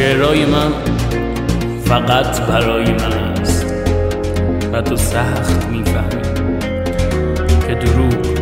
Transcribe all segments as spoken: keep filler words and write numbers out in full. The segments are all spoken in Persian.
شعرهای من فقط برای من است و تو سخت میفهمی که دروغ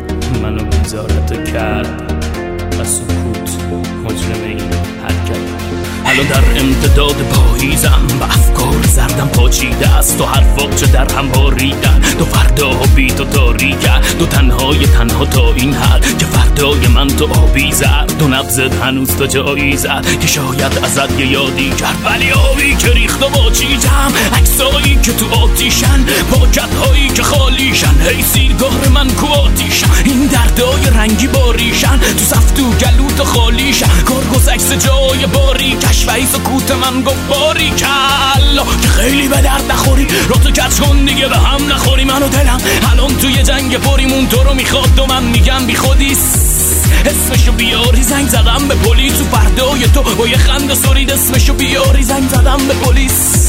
منو بیزارت کرد و سکوت مجرم این حرکت. الان در امتداد پاییزم و افکار زردم پاچیده است و حرفات چه در هم باریدن. دو فردا بی تو تاریکه، دو تنهای تنها تا این حد که فردای من تو آبی زد. دو نبضت هنوز تا جایی زد که شاید ازت یه یادی کرد، ولی آبی که ریخت و باچیدم، عکسایی که تو آتیشن، پاکتهایی که خالیشن، هی سیگار من کو آتیشن، این دردای رنگی باریشن، تو سفت و گلوت خالیشن، کارگوز عکس جای باری کشفهی سکوت من گفت باری کلا که خیلی به درد نخوری، رو تو کچ کن دیگه به هم نخوری. من و دلم الان توی جنگ پریمون تو رو میخواد و من میگم بی خودیست، اسمشو بیاری. زنگ زدم به پلیس و فردای تو با یه خنده سرید اسمشو بیاری. زنگ زدم به پلیس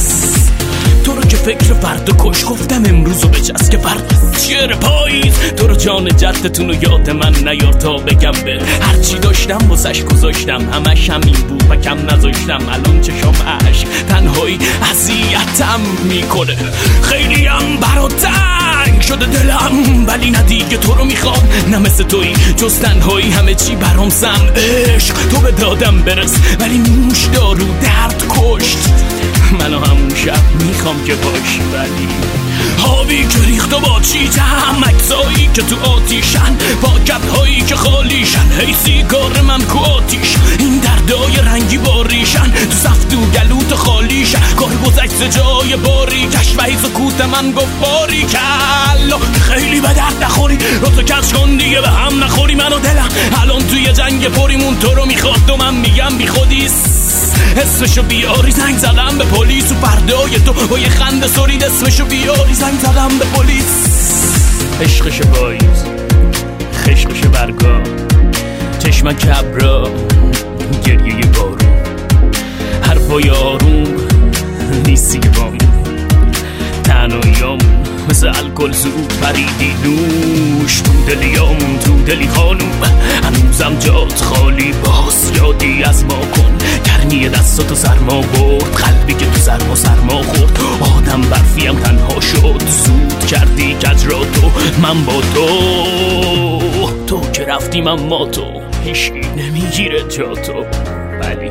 تو رو که فکر فردا کش، گفتم امروزو بچست که فردا شعر پاییز. تو رو جان جدتون و یاد من نیار تا بگم به هرچی داشتم واسش گذاشتم، همش همین بود و کم نذاشتم. الان چشام عشق تنهایی اذیتم میکنه، خیلی هم برات تنگ شده دلم، ولی نه دیگه تو رو میخوام، نه مثل تویی جز تنهایی همه چی برام سم. عشق تو به دادم برس ولی نوش دارو درد کشت منو همون شب میخوام که باشی، ولی آبی که ریخت و باچیدم، عکسایی که تو آتیشن، پاکتهایی که خالیشن، هی سیگار من کو آتیش، این دردای رنگی باریشن، تو سفت و گلوت خالیشن، کارگوز عکس جای باری کشفهی سکوت من گفت باری کلا خیلی به درد نخوری، رو تو کچ کن دیگه به هم نخوری. من و دلم الان توی جنگ پریمون تو رو میخواد و من میگم بی خودیست، اسمشو بیاری. زنگ زدم به پلیس و فردای تو با یه خنده سرید اسمشو بیاری. زنگ زدم به پلیس. عشقش پاییز، خشقش برگا، چشم کبرا، گریه بارون، حرفای آروم نیستی که بام، تنهاییام مثل الکل زود پریدی نوش تو دلیامون، تو دلی خانوم هنوزم جات خالی، باز یادی از ما کن، گرمی دستاتو سرما برد، قلبی که تو سرما سرما خورد، آدم برفیم تنها شد، زود کردی کج را تو، من با تو، تو که رفتی من ما تو، هیچی نمیگیره جا تو، ولی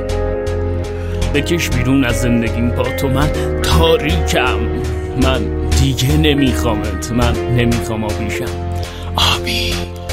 بکش بیرون از زندگیم با تو، من تاریکم، من دیگه نمیخوامت، من نمیخوام آبیشم آبی.